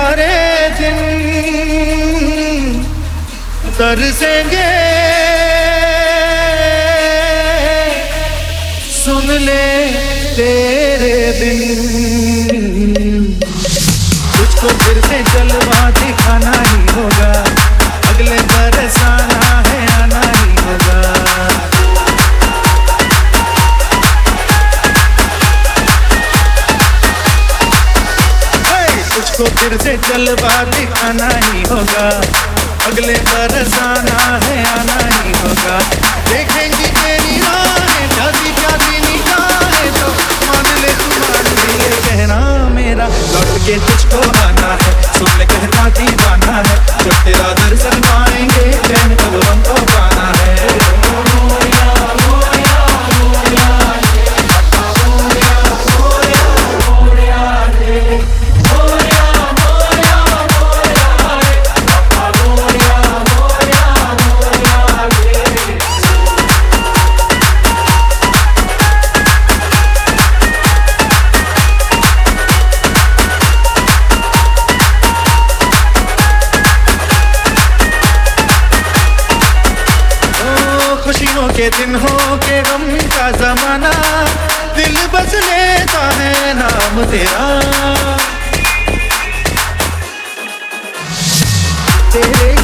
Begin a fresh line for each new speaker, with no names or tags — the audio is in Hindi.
सारे दिन तरसेंगे, सुन ले तेरे बिन। तुझको फिर से जलवा दिखाना ही होगा, अगले बरस आना है, आना ही होगा। तुझको फिर से जलवा दिखाना ही होगा, अगले बरस आना है, आना ही होगा। देखेंगी तेरी राहें प्यासी प्यासी निगाहें, तो मान ले तू मान ले, ये कहना मेरा लौट के तुझको आना है। सुन ले कहना दीवाना है, जब तेरा दर्शन पाएंगे चैन कब हमको पाना है। खुशियों के दिन हो के गम का जमाना, दिल बस लेता है नाम तेरा। तेरे